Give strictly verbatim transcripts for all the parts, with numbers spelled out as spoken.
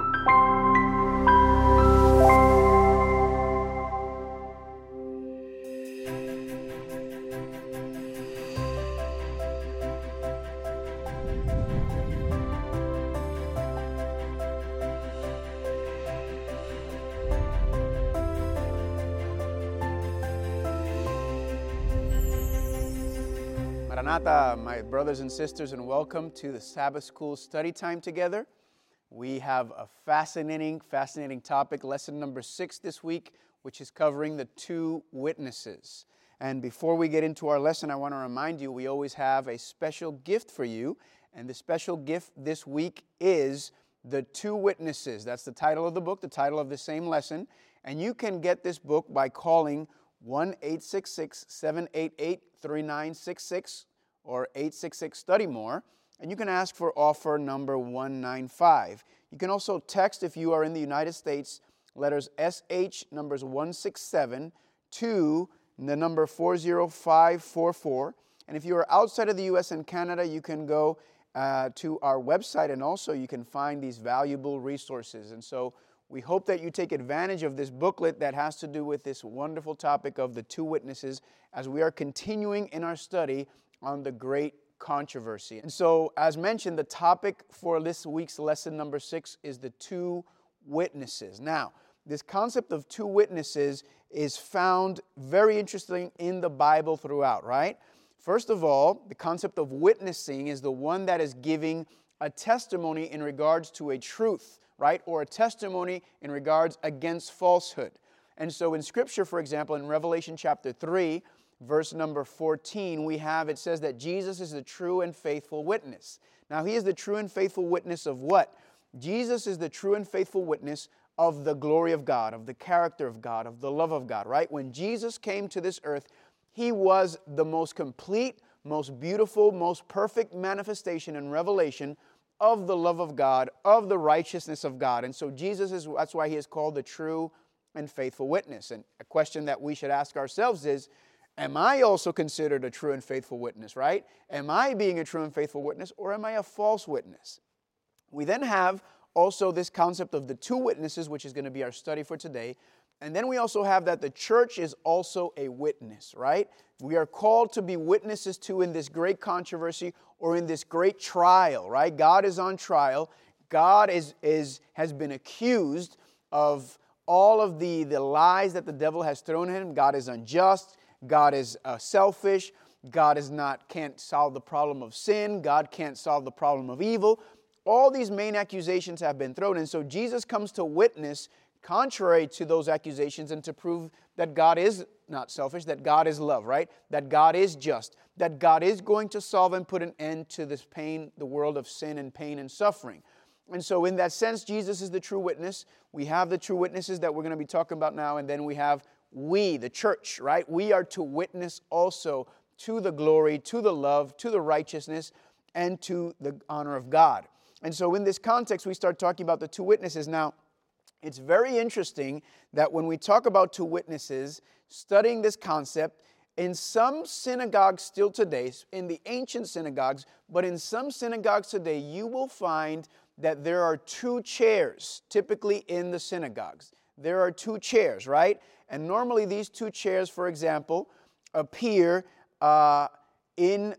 Maranatha, my brothers and sisters, and welcome to the Sabbath School study time together. We have a fascinating, fascinating topic, lesson number six this week, which is covering the two witnesses. And before we get into our lesson, I want to remind you we always have a special gift for you. And the special gift this week is The Two Witnesses. That's the title of the book, the title of the same lesson. And you can get this book by calling one eight six six, seven eight eight, three nine six six or eight six six, study more, and you can ask for offer number one nine five. You can also text, if you are in the United States, letters S H, numbers one six seven, to the number four zero five four four. And if you are outside of the U S and Canada, you can go uh, to our website, and also you can find these valuable resources. And so we hope that you take advantage of this booklet that has to do with this wonderful topic of the two witnesses as we are continuing in our study on the great controversy. And so, as mentioned, the topic for this week's lesson number six is the two witnesses. Now, this concept of two witnesses is found very interesting in the Bible throughout, right? First of all, the concept of witnessing is the one that is giving a testimony in regards to a truth, right? Or a testimony in regards against falsehood. And so in Scripture, for example, in Revelation chapter three, verse number fourteen, we have, it says that Jesus is the true and faithful witness. Now, He is the true and faithful witness of what? Jesus is the true and faithful witness of the glory of God, of the character of God, of the love of God, right? When Jesus came to this earth, He was the most complete, most beautiful, most perfect manifestation and revelation of the love of God, of the righteousness of God. And so Jesus is, that's why He is called the true and faithful witness. And a question that we should ask ourselves is, am I also considered a true and faithful witness, right? Am I being a true and faithful witness, or am I a false witness? We then have also this concept of the two witnesses, which is going to be our study for today. And then we also have that the church is also a witness, right? We are called to be witnesses to in this great controversy or in this great trial, right? God is on trial. God is, is has been accused of all of the, the lies that the devil has thrown at Him. God is unjust. God is uh, selfish. God is not, can't solve the problem of sin. God can't solve the problem of evil. All these main accusations have been thrown. And so Jesus comes to witness contrary to those accusations and to prove that God is not selfish, that God is love, right? That God is just, that God is going to solve and put an end to this pain, the world of sin and pain and suffering. And so in that sense, Jesus is the true witness. We have the true witnesses that we're going to be talking about now, and then we have we, the church, right? We are to witness also to the glory, to the love, to the righteousness, and to the honor of God. And so in this context, we start talking about the two witnesses. Now, it's very interesting that when we talk about two witnesses, studying this concept, in some synagogues still today, in the ancient synagogues, but in some synagogues today, you will find that there are two chairs, typically in the synagogues. There are two chairs, right? And normally these two chairs, for example, appear uh, in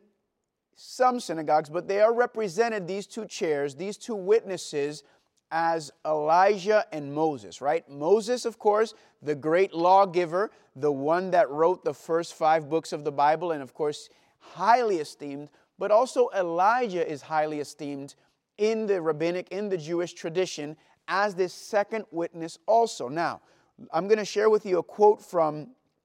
some synagogues, but they are represented, these two chairs, these two witnesses, as Elijah and Moses, right? Moses, of course, the great lawgiver, the one that wrote the first five books of the Bible, and of course, highly esteemed, but also Elijah is highly esteemed in the rabbinic, in the Jewish tradition, as this second witness also. Now, I'm going to share with you a quote from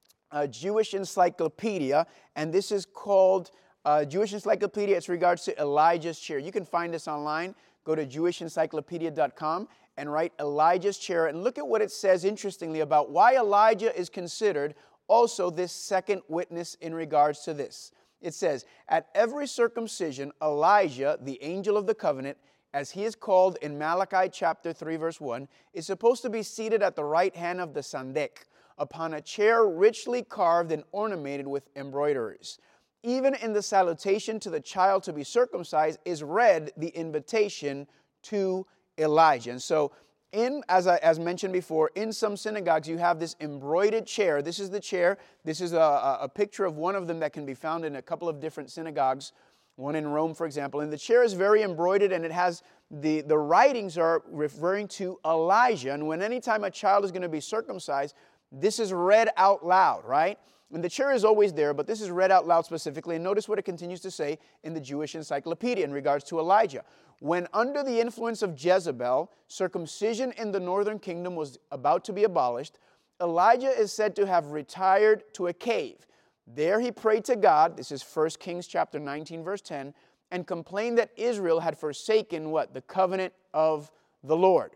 a Jewish encyclopedia, and this is called uh, Jewish Encyclopedia. It's regards to Elijah's chair. You can find this online. Go to jewish encyclopedia dot com and write Elijah's chair, and look at what it says, interestingly, about why Elijah is considered also this second witness in regards to this. It says, at every circumcision, Elijah, the angel of the covenant, as he is called in Malachi chapter three, verse one, is supposed to be seated at the right hand of the Sandek, upon a chair richly carved and ornamented with embroideries. Even in the salutation to the child to be circumcised is read the invitation to Elijah. And so in, as I as mentioned before, in some synagogues you have this embroidered chair. This is the chair. This is a, a picture of one of them that can be found in a couple of different synagogues, one in Rome, for example. And the chair is very embroidered, and it has the, the writings are referring to Elijah. And when any time a child is going to be circumcised, this is read out loud, right? And the chair is always there, but this is read out loud specifically. And notice what it continues to say in the Jewish Encyclopedia in regards to Elijah. When under the influence of Jezebel, circumcision in the northern kingdom was about to be abolished, Elijah is said to have retired to a cave. There he prayed to God, this is First Kings chapter nineteen, verse ten, and complained that Israel had forsaken what? The covenant of the Lord.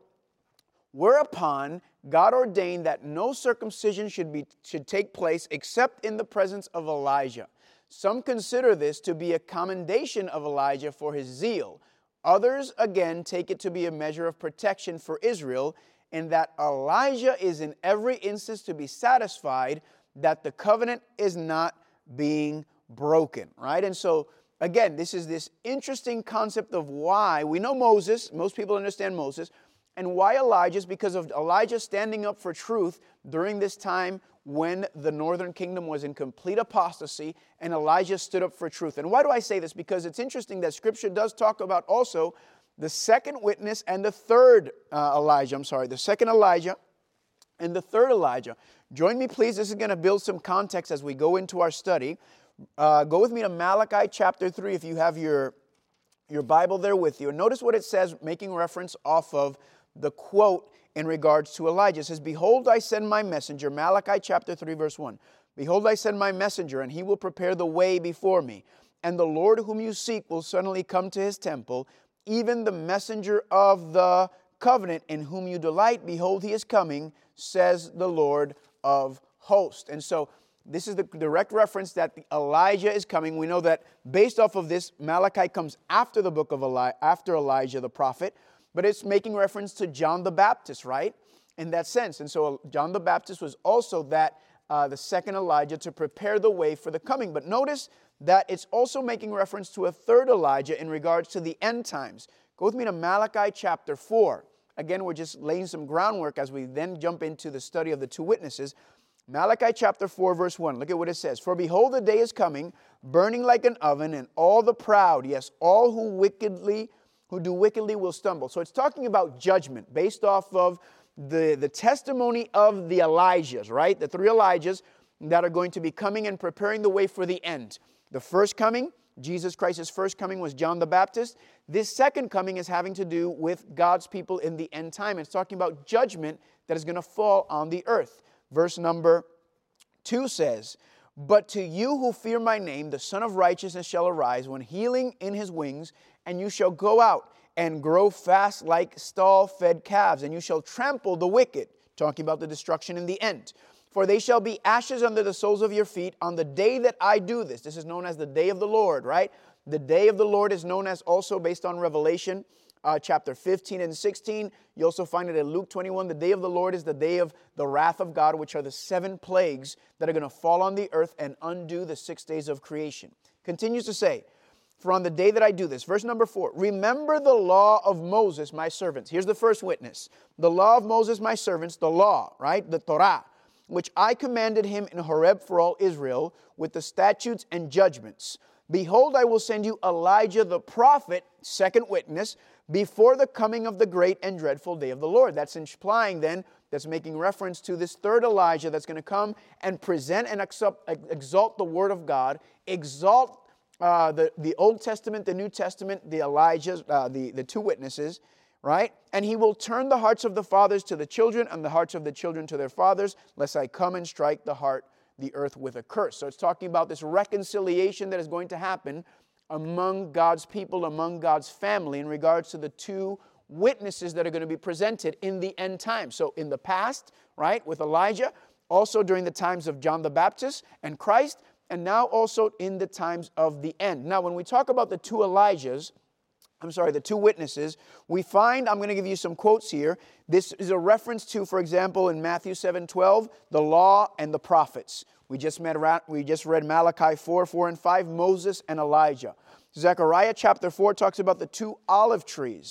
Whereupon God ordained that no circumcision should be should take place except in the presence of Elijah. Some consider this to be a commendation of Elijah for his zeal. Others, again, take it to be a measure of protection for Israel, in that Elijah is in every instance to be satisfied that the covenant is not being broken, right? And so, again, this is this interesting concept of why we know Moses, most people understand Moses, and why Elijah is because of Elijah standing up for truth during this time when the northern kingdom was in complete apostasy, and Elijah stood up for truth. And why do I say this? Because it's interesting that Scripture does talk about also the second witness and the third uh, Elijah, I'm sorry, the second Elijah and the third Elijah. Join me, please. This is going to build some context as we go into our study. Uh, go with me to Malachi chapter three if you have your, your Bible there with you. And notice what it says, making reference off of the quote in regards to Elijah. It says, "Behold, I send my messenger," Malachi chapter three, verse one. "Behold, I send my messenger, and he will prepare the way before me. And the Lord whom you seek will suddenly come to his temple, even the messenger of the covenant in whom you delight. Behold, he is coming, says the Lord of hosts." And so this is the direct reference that Elijah is coming. We know that based off of this, Malachi comes after the book of Eli- after Elijah the prophet. But it's making reference to John the Baptist, right? In that sense. And so John the Baptist was also that, uh, the second Elijah to prepare the way for the coming. But notice that it's also making reference to a third Elijah in regards to the end times. Go with me to Malachi chapter four. Again, we're just laying some groundwork as we then jump into the study of the two witnesses. Malachi chapter four, verse one. Look at what it says. "For behold, the day is coming, burning like an oven, and all the proud, yes, all who wickedly who do wickedly will stumble." So it's talking about judgment based off of the, the testimony of the Elijahs, right? The three Elijahs that are going to be coming and preparing the way for the end. The first coming, Jesus Christ's first coming, was John the Baptist. This second coming is having to do with God's people in the end time. It's talking about judgment that is going to fall on the earth. Verse number two says, "But to you who fear my name, the Son of Righteousness shall arise, when healing in his wings, and you shall go out and grow fast like stall-fed calves, and you shall trample the wicked," talking about the destruction in the end. "For they shall be ashes under the soles of your feet on the day that I do this." This is known as the day of the Lord, right? The day of the Lord is known as also based on Revelation uh, chapter fifteen and sixteen. You also find it in Luke twenty-one. The day of the Lord is the day of the wrath of God, which are the seven plagues that are going to fall on the earth and undo the six days of creation. Continues to say, "For on the day that I do this," verse number four, "remember the law of Moses, my servants." Here's the first witness. "The law of Moses, my servants," the law, right? The Torah, "which I commanded him in Horeb for all Israel, with the statutes and judgments. Behold, I will send you Elijah the prophet," second witness, "before the coming of the great and dreadful day of the Lord." That's implying then, that's making reference to this third Elijah that's going to come and present and exalt the word of God, exalt Uh, the, the Old Testament, the New Testament, the Elijahs, uh, the, the two witnesses, right? "And he will turn the hearts of the fathers to the children, and the hearts of the children to their fathers, lest I come and strike the heart, the earth with a curse." So it's talking about this reconciliation that is going to happen among God's people, among God's family, in regards to the two witnesses that are going to be presented in the end time. So in the past, right, with Elijah, also during the times of John the Baptist and Christ, and now also in the times of the end. Now, when we talk about the two Elijahs, I'm sorry, the two witnesses, we find, I'm going to give you some quotes here. This is a reference to, for example, in Matthew seven twelve, the law and the prophets. We just, met, we just read Malachi four, four and five, Moses and Elijah. Zechariah chapter four talks about the two olive trees.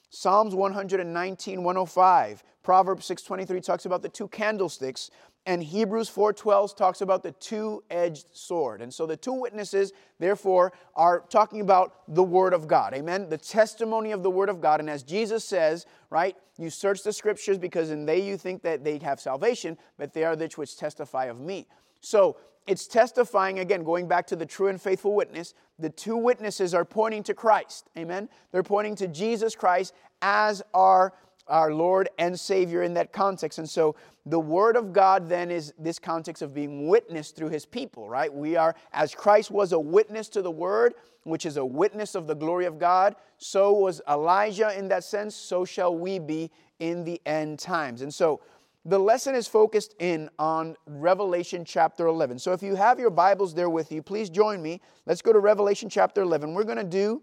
Psalms one nineteen, one oh five. Proverbs six twenty-three talks about the two candlesticks. And Hebrews four twelve talks about the two-edged sword. And so the two witnesses, therefore, are talking about the Word of God. Amen? The testimony of the Word of God. And as Jesus says, right, you search the Scriptures because in they you think that they have salvation, but they are the which testify of me. So it's testifying, again, going back to the true and faithful witness. The two witnesses are pointing to Christ. Amen? They're pointing to Jesus Christ as our our Lord and Savior in that context. And so the Word of God then is this context of being witnessed through His people, right? We are, as Christ was a witness to the Word, which is a witness of the glory of God, so was Elijah in that sense, so shall we be in the end times. And so the lesson is focused in on Revelation chapter eleven. So if you have your Bibles there with you, please join me. Let's go to Revelation chapter eleven. We're going to do,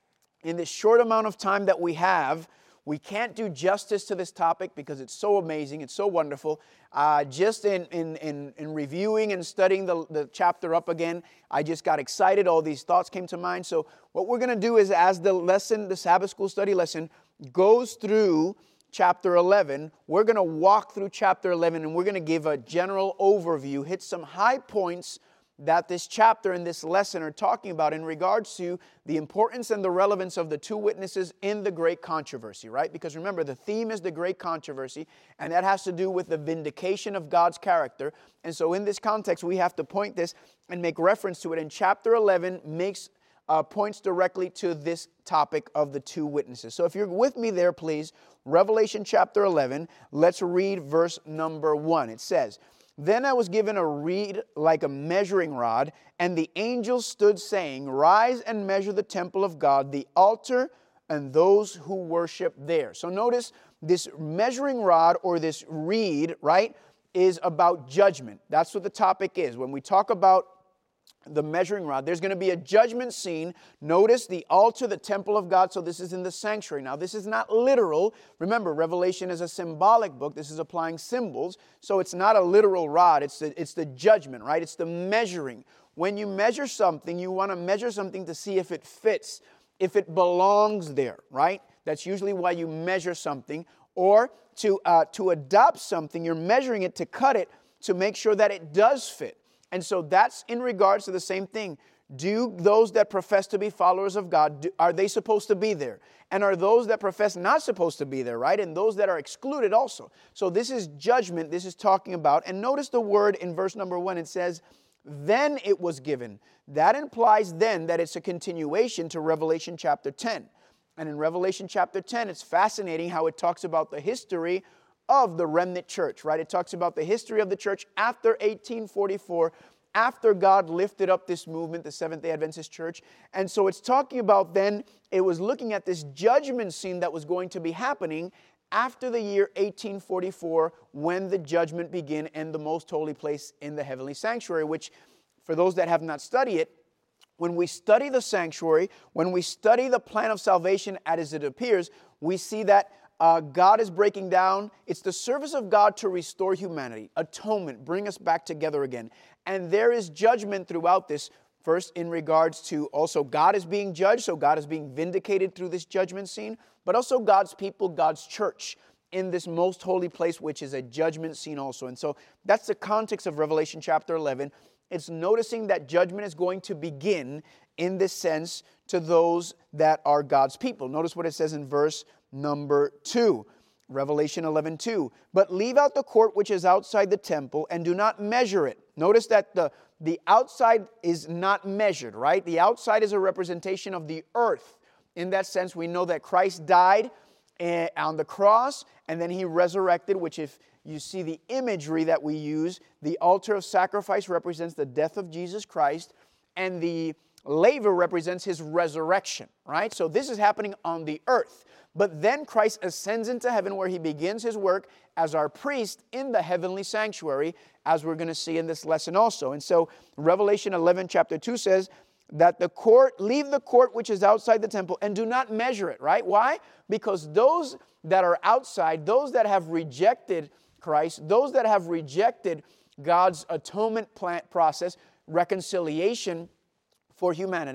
in this short amount of time that we have, we can't do justice to this topic because it's so amazing, it's so wonderful. Uh, just in, in, in, in reviewing and studying the, the chapter up again, I just got excited. All these thoughts came to mind. So what we're going to do is, as the lesson, the Sabbath School study lesson, goes through chapter eleven, we're going to walk through chapter eleven and we're going to give a general overview, hit some high points that this chapter and this lesson are talking about in regards to the importance and the relevance of the two witnesses in the great controversy, right? Because remember, the theme is the great controversy, and that has to do with the vindication of God's character. And so in this context, we have to point this and make reference to it. And chapter eleven makes uh, points directly to this topic of the two witnesses. So if you're with me there, please, Revelation chapter eleven, let's read verse number one. It says, "Then I was given a reed like a measuring rod, and the angel stood saying, 'Rise and measure the temple of God, the altar, and those who worship there.'" So notice this measuring rod or this reed, right, is about judgment. That's what the topic is. When we talk about the measuring rod, there's going to be a judgment scene. Notice the altar, the temple of God. So this is in the sanctuary. Now, this is not literal. Remember, Revelation is a symbolic book. This is applying symbols. So it's not a literal rod. It's the, it's the judgment, right? It's the measuring. When you measure something, you want to measure something to see if it fits, if it belongs there, right? That's usually why you measure something. Or to, uh, to adopt something, you're measuring it to cut it to make sure that it does fit. And so that's in regards to the same thing. Do those that profess to be followers of God, do, are they supposed to be there? And are those that profess not supposed to be there, right? And those that are excluded also. So this is judgment, this is talking about. And notice the word in verse number one, it says, "Then it was given." That implies then that it's a continuation to Revelation chapter ten. And in Revelation chapter ten, it's fascinating how it talks about the history of the remnant church, right? It talks about the history of the church after eighteen forty-four, after God lifted up this movement, the Seventh-day Adventist Church. And so it's talking about then, it was looking at this judgment scene that was going to be happening after the year eighteen forty-four, when the judgment began in the most holy place in the heavenly sanctuary, which, for those that have not studied it, when we study the sanctuary, when we study the plan of salvation as it appears, we see that Uh, God is breaking down. It's the service of God to restore humanity, atonement, bring us back together again. And there is judgment throughout this. First, in regards to also God is being judged, so God is being vindicated through this judgment scene, but also God's people, God's church in this most holy place, which is a judgment scene also. And so that's the context of Revelation chapter eleven. It's noticing that judgment is going to begin in this sense to those that are God's people. Notice what it says in verse number two, Revelation eleven two. "But leave out the court which is outside the temple, and do not measure it." Notice that the, the outside is not measured, right? The outside is a representation of the earth. In that sense, we know that Christ died uh, on the cross, and then He resurrected, which, if you see the imagery that we use, the altar of sacrifice represents the death of Jesus Christ, and the laver represents His resurrection, right? So this is happening on the earth. But then Christ ascends into heaven, where He begins His work as our priest in the heavenly sanctuary, as we're going to see in this lesson also. And so Revelation eleven chapter two says that the court, leave the court which is outside the temple and do not measure it, right? Why? Because those that are outside, those that have rejected Christ, those that have rejected God's atonement plan process, reconciliation for humanity,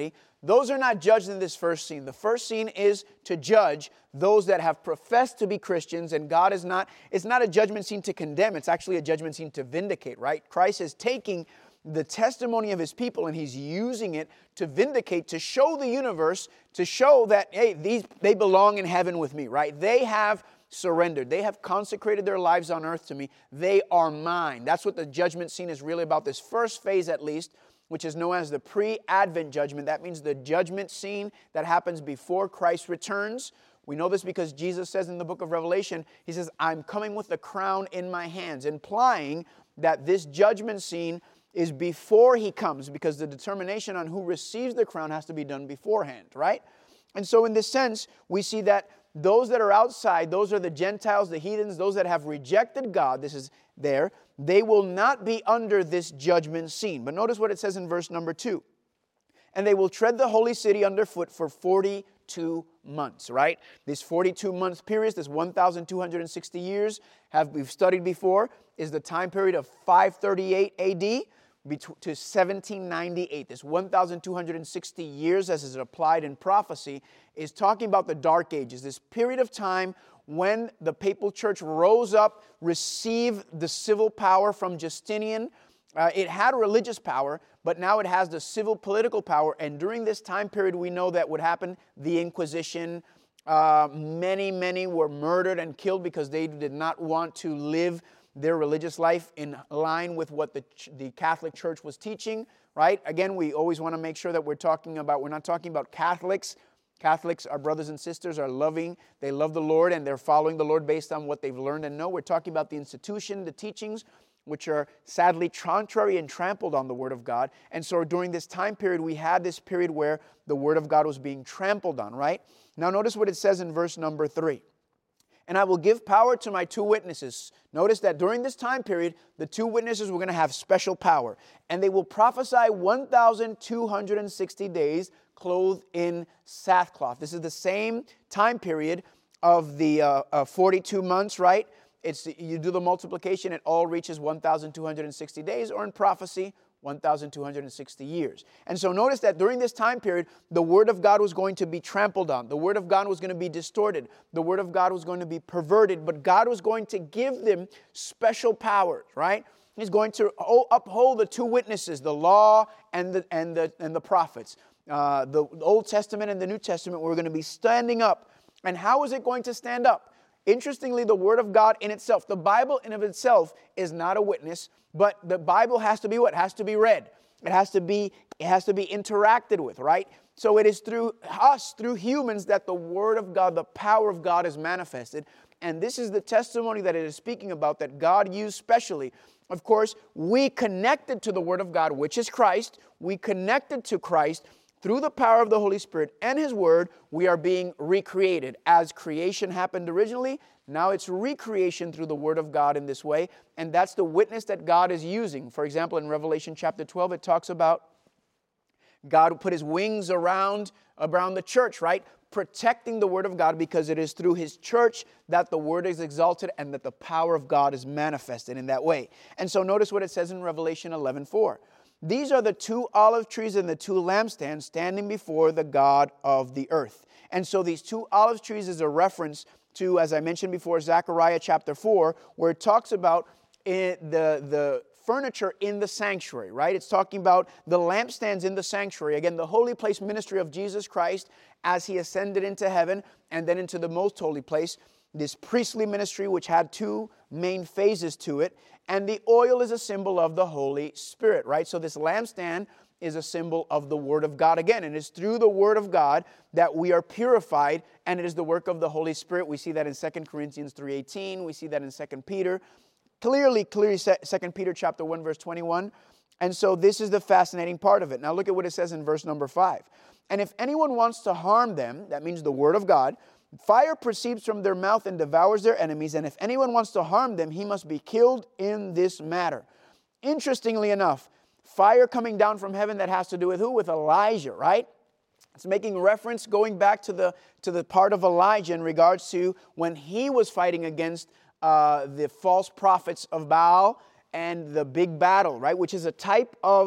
those are not judged in this first scene. The first scene is to judge those that have professed to be Christians, and God is not, it's not a judgment scene to condemn, it's actually a judgment scene to vindicate, right? Christ is taking the testimony of his people and he's using it to vindicate, to show the universe, to show that, hey, these they belong in heaven with me, right? They have surrendered. They have consecrated their lives on earth to me. They are mine. That's what the judgment scene is really about, this first phase at least, which is known as the pre-advent judgment. That means the judgment scene that happens before Christ returns. We know this because Jesus says in the book of Revelation, he says, I'm coming with the crown in my hands, implying that this judgment scene is before he comes, because the determination on who receives the crown has to be done beforehand, right? And so in this sense, we see that those that are outside, those are the Gentiles, the heathens, those that have rejected God, this is there, they will not be under this judgment scene. But notice what it says in verse number two. And they will tread the holy city underfoot for forty-two months, right? This forty-two month period, this one thousand two hundred sixty years, have we've studied before, is the time period of five thirty-eight A D to seventeen ninety-eight. This one thousand two hundred sixty years, as is applied in prophecy, is talking about the Dark Ages, this period of time when the papal church rose up, received the civil power from Justinian. Uh, it had religious power, but now it has the civil political power. And during this time period, we know that would happen, the Inquisition. Uh, many, many were murdered and killed because they did not want to live their religious life in line with what the, the Catholic Church was teaching, right? Again, we always want to make sure that we're talking about, we're not talking about Catholics. Catholics, our brothers and sisters, are loving. They love the Lord and they're following the Lord based on what they've learned and know. We're talking about the institution, the teachings, which are sadly contrary and trampled on the Word of God. And so during this time period, we had this period where the Word of God was being trampled on, right? Now notice what it says in verse number three. And I will give power to my two witnesses. Notice that during this time period, the two witnesses were going to have special power. And they will prophesy one thousand two hundred sixty days clothed in sackcloth. This is the same time period of the uh, uh, forty-two months, right? It's, you do the multiplication, it all reaches one thousand two hundred sixty days, or in prophecy, one thousand two hundred sixty years. And so notice that during this time period, the Word of God was going to be trampled on. The Word of God was going to be distorted. The Word of God was going to be perverted. But God was going to give them special powers, right? He's going to uphold the two witnesses, the law and the, and the, and the prophets. Uh, the Old Testament and the New Testament were going to be standing up. And how is it going to stand up? Interestingly, the Word of God in itself, the Bible in of itself is not a witness, but the Bible has to be what? It has to be read. It has to be, it has to be interacted with, right? So it is through us, through humans, that the Word of God, the power of God is manifested. And this is the testimony that it is speaking about that God used specially. Of course, we connected to the Word of God, which is Christ. We connected to Christ. Through the power of the Holy Spirit and His Word, we are being recreated. As creation happened originally, now it's recreation through the Word of God in this way. And that's the witness that God is using. For example, in Revelation chapter twelve, it talks about God put His wings around, around the church, right? Protecting the Word of God, because it is through His church that the Word is exalted and that the power of God is manifested in that way. And so notice what it says in Revelation eleven four. These are the two olive trees and the two lampstands standing before the God of the earth. And so these two olive trees is a reference to, as I mentioned before, Zechariah chapter four, where it talks about it, the, the furniture in the sanctuary, right? It's talking about the lampstands in the sanctuary. Again, the holy place ministry of Jesus Christ as He ascended into heaven and then into the most holy place. This priestly ministry, which had two main phases to it. And the oil is a symbol of the Holy Spirit, right? So this lampstand is a symbol of the Word of God again. And it's through the Word of God that we are purified, and it is the work of the Holy Spirit. We see that in Second Corinthians three eighteen. We see that in Second Peter. Clearly, clearly, Second Peter chapter one, verse twenty-one. And so this is the fascinating part of it. Now look at what it says in verse number five. And if anyone wants to harm them, that means the Word of God, fire proceeds from their mouth and devours their enemies, and if anyone wants to harm them, he must be killed in this matter. Interestingly enough, fire coming down from heaven, that has to do with who? With Elijah, right? It's making reference, going back to the, to the part of Elijah in regards to when he was fighting against uh, the false prophets of Baal and the big battle, right? Which is a type of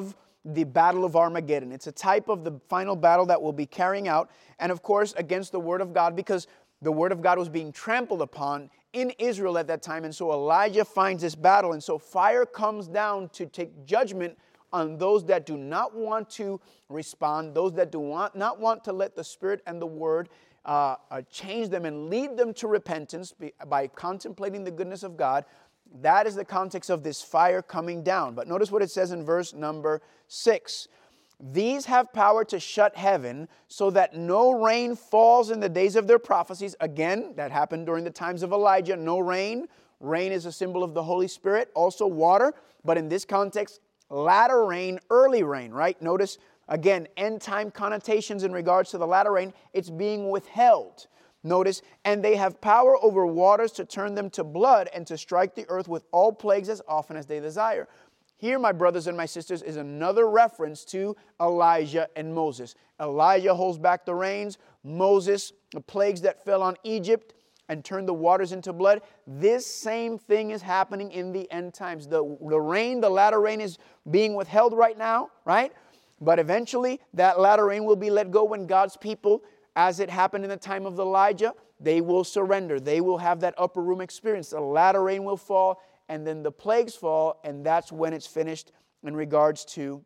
the Battle of Armageddon. It's a type of the final battle that will be carrying out, and of course against the Word of God, because the Word of God was being trampled upon in Israel at that time. And so Elijah finds this battle, and so fire comes down to take judgment on those that do not want to respond, those that do want, not want to let the Spirit and the Word uh, uh, change them and lead them to repentance by, by contemplating the goodness of God. That is the context of this fire coming down. But notice what it says in verse number six. These have power to shut heaven so that no rain falls in the days of their prophecies. Again, that happened during the times of Elijah. No rain. Rain is a symbol of the Holy Spirit. Also water. But in this context, latter rain, early rain, right? Notice, again, end time connotations in regards to the latter rain. It's being withheld. Notice, and they have power over waters to turn them to blood and to strike the earth with all plagues as often as they desire. Here, my brothers and my sisters, is another reference to Elijah and Moses. Elijah holds back the rains. Moses, the plagues that fell on Egypt and turned the waters into blood. This same thing is happening in the end times. The, the rain, the latter rain is being withheld right now, right? But eventually, that latter rain will be let go when God's people, as it happened in the time of Elijah, they will surrender. They will have that upper room experience. The latter rain will fall, and then the plagues fall, and that's when it's finished in regards to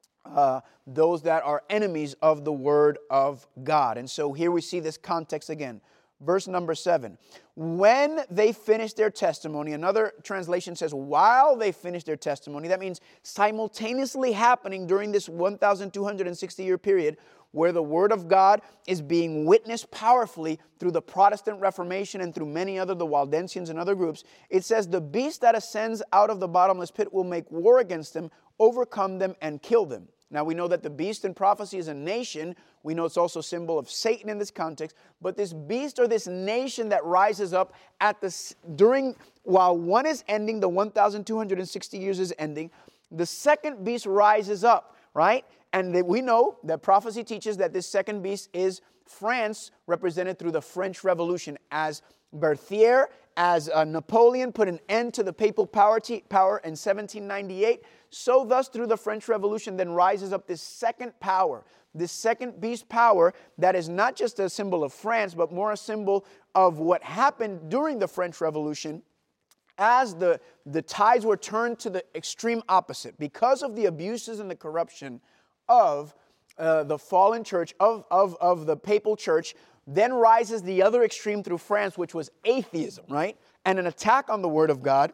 uh, those that are enemies of the Word of God. And so here we see this context again. Verse number seven. When they finish their testimony, another translation says, while they finish their testimony, that means simultaneously happening during this one thousand two hundred sixty year period, where the Word of God is being witnessed powerfully through the Protestant Reformation and through many other, the Waldensians and other groups. It says, the beast that ascends out of the bottomless pit will make war against them, overcome them, and kill them. Now we know that the beast in prophecy is a nation. We know it's also a symbol of Satan in this context. But this beast or this nation that rises up at the during while one is ending, the one thousand two hundred sixty years is ending, the second beast rises up, right? And we know that prophecy teaches that this second beast is France, represented through the French Revolution, as Berthier, as uh, Napoleon put an end to the papal power, t- power in seventeen ninety-eight. So thus through the French Revolution then rises up this second power, this second beast power that is not just a symbol of France, but more a symbol of what happened during the French Revolution as the, the tides were turned to the extreme opposite. Because of the abuses and the corruption of uh, the fallen church, of, of, of the papal church, then rises the other extreme through France, which was atheism, right? And an attack on the Word of God,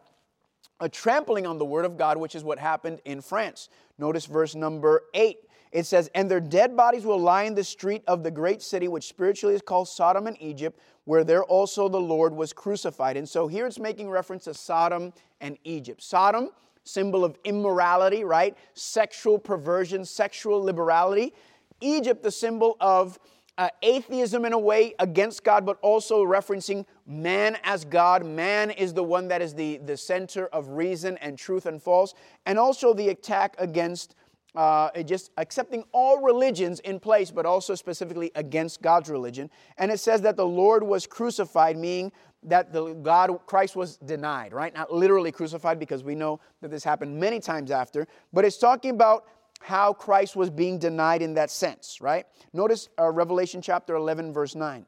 a trampling on the Word of God, which is what happened in France. Notice verse number eight. It says, and their dead bodies will lie in the street of the great city, which spiritually is called Sodom and Egypt, where there also the Lord was crucified. And so here it's making reference to Sodom and Egypt. Sodom, symbol of immorality, right? Sexual perversion, sexual liberality. Egypt, the symbol of Uh, atheism in a way against God, but also referencing man as God. Man is the one that is the, the center of reason and truth and false. And also the attack against uh, just accepting all religions in place, but also specifically against God's religion. And it says that the Lord was crucified, meaning that the God, Christ was denied, right? Not literally crucified, because we know that this happened many times after, but it's talking about how Christ was being denied in that sense, right? Notice uh, Revelation chapter eleven, verse nine.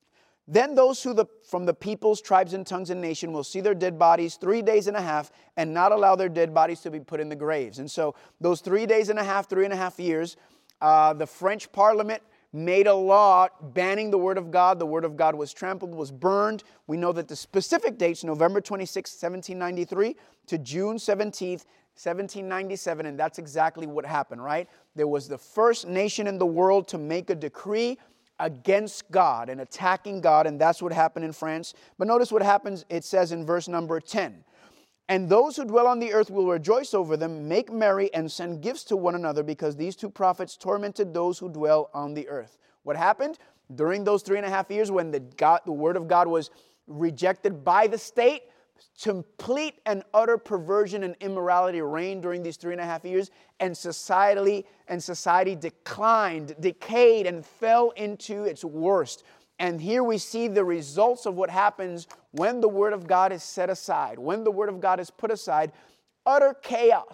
Then those who the, from the peoples, tribes, and tongues and nation will see their dead bodies three days and a half and not allow their dead bodies to be put in the graves. And so those three days and a half, three and a half years, uh, the French Parliament made a law banning the Word of God. The Word of God was trampled, was burned. We know that the specific dates, November twenty-sixth, seventeen ninety-three to June seventeenth, seventeen ninety-seven, and that's exactly what happened, right? There was the first nation in the world to make a decree against God and attacking God, and that's what happened in France. But notice what happens, it says in verse number ten. And those who dwell on the earth will rejoice over them, make merry, and send gifts to one another, because these two prophets tormented those who dwell on the earth. What happened? During those three and a half years when the, God, the Word of God was rejected by the state, complete and utter perversion and immorality reigned during these three and a half years, and society and society declined, decayed, and fell into its worst. And here we see the results of what happens when the Word of God is set aside, when the Word of God is put aside. Utter chaos.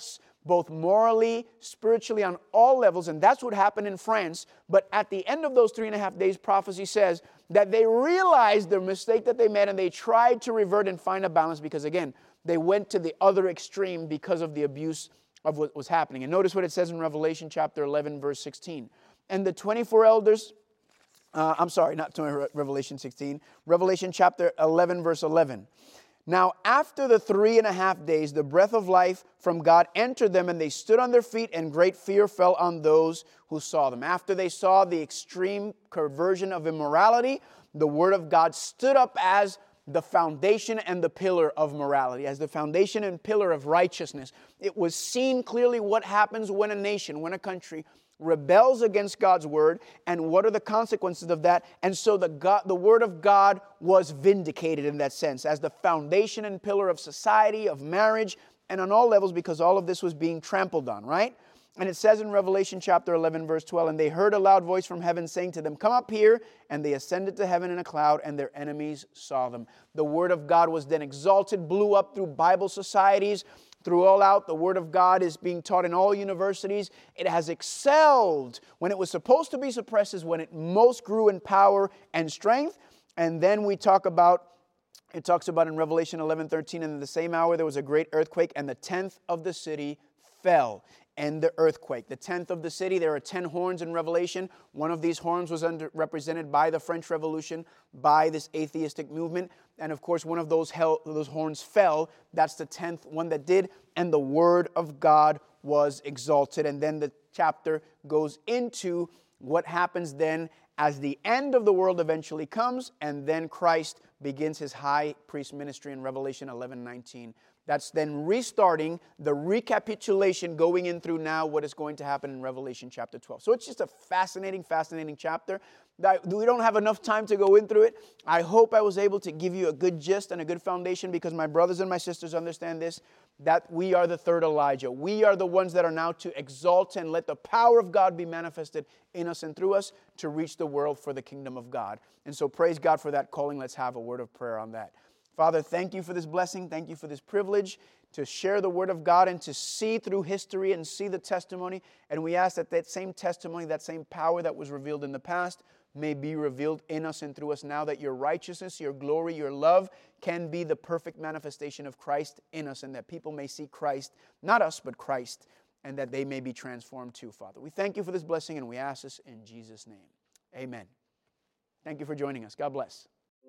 both morally, spiritually, on all levels. And that's what happened in France. But at the end of those three and a half days, prophecy says that they realized the mistake that they made and they tried to revert and find a balance because, again, they went to the other extreme because of the abuse of what was happening. And notice what it says in Revelation chapter eleven, verse sixteen. And the twenty-four elders, uh, I'm sorry, not Revelation sixteen, Revelation chapter eleven, verse eleven. Now, after the three and a half days, the breath of life from God entered them, and they stood on their feet, and great fear fell on those who saw them. After they saw the extreme perversion of immorality, the Word of God stood up as the foundation and the pillar of morality, as the foundation and pillar of righteousness. It was seen clearly what happens when a nation, when a country rebels against God's word, and what are the consequences of that. And so the God, the word of God was vindicated in that sense as the foundation and pillar of society, of marriage, and on all levels, because all of this was being trampled on, right? And it says in Revelation chapter eleven, verse twelve, and they heard a loud voice from heaven saying to them, come up here. And they ascended to heaven in a cloud, and their enemies saw them. The word of God was then exalted, blew up through Bible societies, through all out. The Word of God is being taught in all universities. It has excelled. When it was supposed to be suppressed is when it most grew in power and strength. And then we talk about, it talks about in Revelation eleven thirteen, and in the same hour there was a great earthquake, and the tenth of the city fell. And the earthquake. The tenth of the city, there are ten horns in Revelation. One of these horns was under, represented by the French Revolution, by this atheistic movement. And of course, one of those, hell, those horns fell. That's the tenth one that did. And the word of God was exalted. And then the chapter goes into what happens then as the end of the world eventually comes. And then Christ begins his high priest ministry in Revelation eleven nineteen. That's then restarting the recapitulation going in through now what is going to happen in Revelation chapter twelve. So it's just a fascinating, fascinating chapter. We don't have enough time to go in through it. I hope I was able to give you a good gist and a good foundation, because my brothers and my sisters understand this, that we are the third Elijah. We are the ones that are now to exalt and let the power of God be manifested in us and through us to reach the world for the kingdom of God. And so praise God for that calling. Let's have a word of prayer on that. Father, thank you for this blessing. Thank you for this privilege to share the word of God and to see through history and see the testimony. And we ask that that same testimony, that same power that was revealed in the past may be revealed in us and through us now, that your righteousness, your glory, your love can be the perfect manifestation of Christ in us, and that people may see Christ, not us, but Christ, and that they may be transformed too, Father. We thank you for this blessing, and we ask this in Jesus' name. Amen. Thank you for joining us. God bless.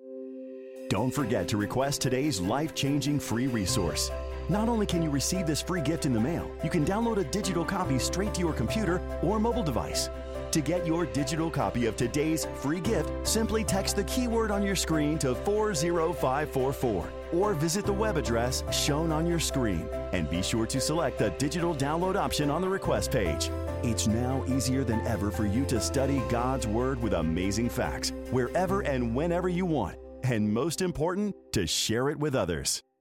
Don't forget to request today's life-changing free resource. Not only can you receive this free gift in the mail, you can download a digital copy straight to your computer or mobile device. To get your digital copy of today's free gift, simply text the keyword on your screen to four zero five four four or visit the web address shown on your screen. And be sure to select the digital download option on the request page. It's now easier than ever for you to study God's Word with amazing facts, wherever and whenever you want. And most important, to share it with others.